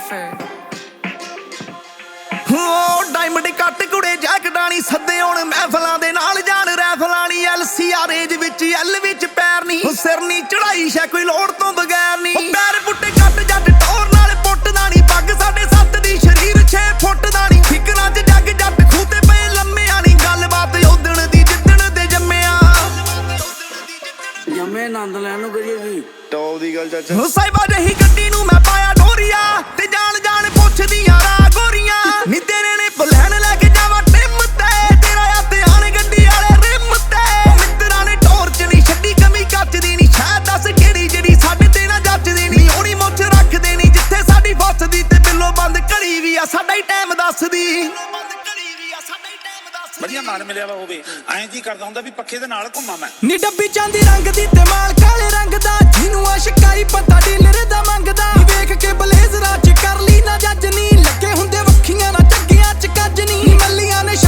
Cypher. Diamond ਕੱਟ ਕੁੜੇ ਜੈਕਟਾਣੀ ਸੱਦੇ ਹੁਣ ਮਹਿਫਲਾਂ ਦੇ ਨਾਲ ਜਾਣ ਰੈਫਲਾਣੀ ਐਲਸੀਆਰ ਰੇਂਜ ਵਿੱਚ ਐਲ ਵਿੱਚ ਪੈਰ ਨਹੀਂ ਸਿਰ ਨਹੀਂ ਚੜਾਈ ਸ਼ੈ ਕੋਈ ਲੋੜ ਤੋਂ ਬਗੈਰ ਨਹੀਂ ਪੈਰ ਪੁੱਟੇ ਕੱਟ ਜੱਟ ਟੌਰ ਨਾਲ ਪੁੱਟਦਾ ਨਹੀਂ ਪੱਗ 7.5 ਦੀ ਸ਼ਰੀਰ 6 ਫੁੱਟ ਦਾ ਨਹੀਂ ਫਿਕਰਾਂ 'ਚ ਜੱਗ ਜੱਟ ਖੂਤੇ ਪਏ ਲੰਮਿਆਂ ਨਹੀਂ ਗੱਲਬਾਤ ਉਦਣ ਦੀ ਜਿੱਦਣ ਦੇ ਜੰਮਿਆ ਜੰਮੇ ਆਨੰਦ ਲੈਣ ਨੂੰ ਕਰੀਏ ਵੀ ਟੌਪ ਦੀ ਗੱਲ ਚਾਚਾ ਸਾਹਿਬਾ ਜਹੀ ਗੱਡੀ ਨੂੰ ਮੈਂ ਪਾਇਆ ਡੋਰੀਆ ਤੇ ਜਾਣ ਜਾਣ ਪੁੱਛਦੀਆਂ ਰਾ ਗੋਰੀਆਂ ਨੀ ਤੇਰੇ ਨੇ ਪਲਾਨ ਲੈ ਕੇ ਜਾਵਾ ਟਿਮ ਤੇ ਤੇਰਾ ਆ ਤੇ ਆਣ ਗੱਡੀ ਵਾਲੇ ਰਿਮ ਤੇ ਮਿੱਤਰਾਂ ਨੇ ਟੋਰਚ ਨਹੀਂ ਛੱਡੀ ਕਮੀ ਕੱਚ ਦੀ ਨਹੀਂ ਸ਼ਾਇਦ ਦੱਸ ਕਿਹੜੀ ਜਿਹੜੀ ਸਾਡੇ ਤੇ ਨਾ ਜੱਜਦੀ ਨਹੀਂ ਹੋਣੀ ਮੁੱਛ ਰੱਖਦੇ ਨਹੀਂ ਜਿੱਥੇ ਸਾਡੀ ਫਸਦੀ ਤੇ ਬਿੱਲੋ ਬੰਦ ਘੜੀ ਵੀ ਆ ਸਾਡਾ ਹੀ ਟਾਈਮ ਦੱਸਦੀ ਵਧੀਆ ਮਾਲ ਮਿਲਿਆ ਵਾ ਹੋਵੇ ਐਂ ਜੀ ਕਰਦਾ ਹੁੰਦਾ ਵੀ ਪੱਖੇ ਦੇ ਨਾਲ ਘੁੰਮਾਂ ਮੈਂ ਨੀ ਡੱਬੀ ਚਾਂਦੀ ਰੰਗ ਦੀ ਤੇ ਮਾਲ ਕਾਲੇ ਰੰਗ ਦਾ ਜਿਹਨੂੰ ਆਸ਼ਕਾਈ ਪਤਾ ਡੀਲਰ ਦਾ ਮੰਗਦਾ ਵੇਖ ਕੇ ਬਲੇਜ਼ਰਾਂ 'ਚ ਕਰ ਲਈ ਨਾ ਜੱਜ ਨਹੀਂ ਲੱਗੇ ਹੁੰਦੇ ਵੱਖੀਆਂ ਨਾ ਚੱਗੀਆਂ 'ਚ ਕੱਜ ਨਹੀਂ ਮੱਲੀਆਂ ਨੇ